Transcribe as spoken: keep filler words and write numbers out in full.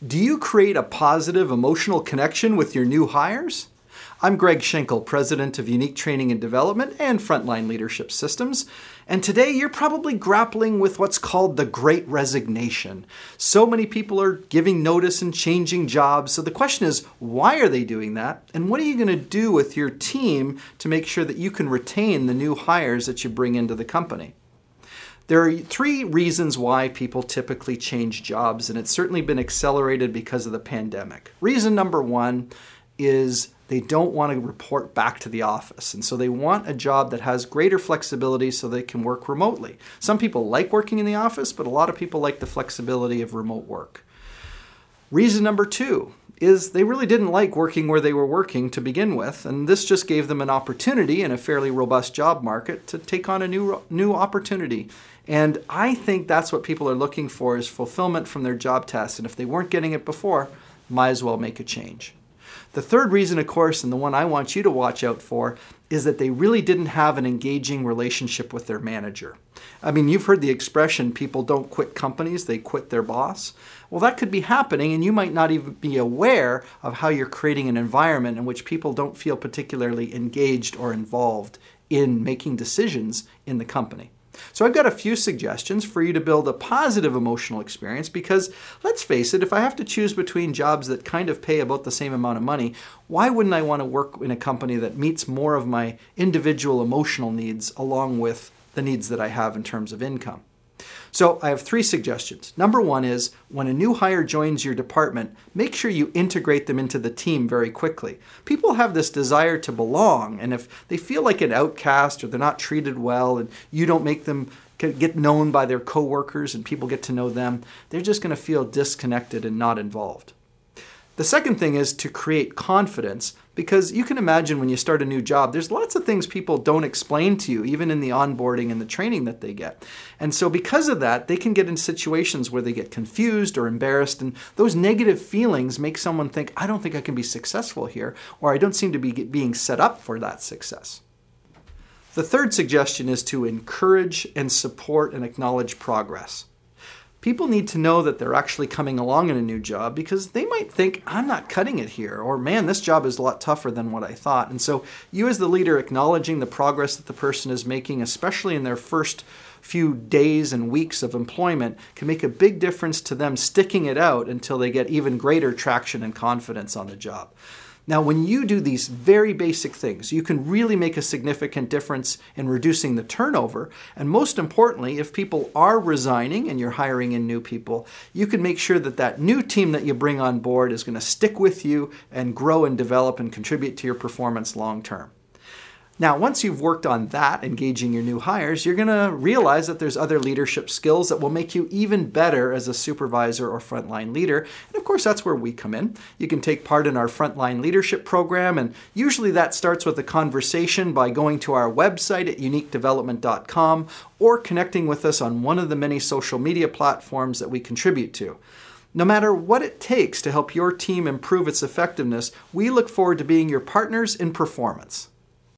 Do you create a positive emotional connection with your new hires? I'm Greg Schenkel, President of Unique Training and Development and Frontline Leadership Systems, and today you're probably grappling with what's called the Great Resignation. So many people are giving notice and changing jobs, so the question is, why are they doing that? And what are you going to do with your team to make sure that you can retain the new hires that you bring into the company? There are three reasons why people typically change jobs, and it's certainly been accelerated because of the pandemic. Reason number one is they don't want to report back to the office, and so they want a job that has greater flexibility so they can work remotely. Some people like working in the office, but a lot of people like the flexibility of remote work. Reason number two is they really didn't like working where they were working to begin with, and this just gave them an opportunity in a fairly robust job market to take on a new new opportunity. And I think that's what people are looking for, is fulfillment from their job tasks, and if they weren't getting it before, might as well make a change. The third reason, of course, and the one I want you to watch out for, is that they really didn't have an engaging relationship with their manager. I mean, you've heard the expression, people don't quit companies, they quit their boss. Well, that could be happening, and you might not even be aware of how you're creating an environment in which people don't feel particularly engaged or involved in making decisions in the company. So I've got a few suggestions for you to build a positive emotional experience, because let's face it, if I have to choose between jobs that kind of pay about the same amount of money, why wouldn't I want to work in a company that meets more of my individual emotional needs along with the needs that I have in terms of income? So I have three suggestions. Number one is, when a new hire joins your department, make sure you integrate them into the team very quickly. People have this desire to belong, and if they feel like an outcast or they're not treated well and you don't make them get known by their coworkers and people get to know them, they're just going to feel disconnected and not involved. The second thing is to create confidence, because you can imagine when you start a new job, there's lots of things people don't explain to you, even in the onboarding and the training that they get. And so because of that, they can get in situations where they get confused or embarrassed, and those negative feelings make someone think, I don't think I can be successful here, or I don't seem to be being set up for that success. The third suggestion is to encourage and support and acknowledge progress. People need to know that they're actually coming along in a new job, because they might think, I'm not cutting it here, or man, this job is a lot tougher than what I thought. And so you as the leader acknowledging the progress that the person is making, especially in their first few days and weeks of employment, can make a big difference to them sticking it out until they get even greater traction and confidence on the job. Now, when you do these very basic things, you can really make a significant difference in reducing the turnover. And most importantly, if people are resigning and you're hiring in new people, you can make sure that that new team that you bring on board is going to stick with you and grow and develop and contribute to your performance long term. Now, once you've worked on that, engaging your new hires, you're going to realize that there's other leadership skills that will make you even better as a supervisor or frontline leader. And of course, that's where we come in. You can take part in our frontline leadership program, and usually that starts with a conversation by going to our website at unique development dot com or connecting with us on one of the many social media platforms that we contribute to. No matter what it takes to help your team improve its effectiveness, we look forward to being your partners in performance.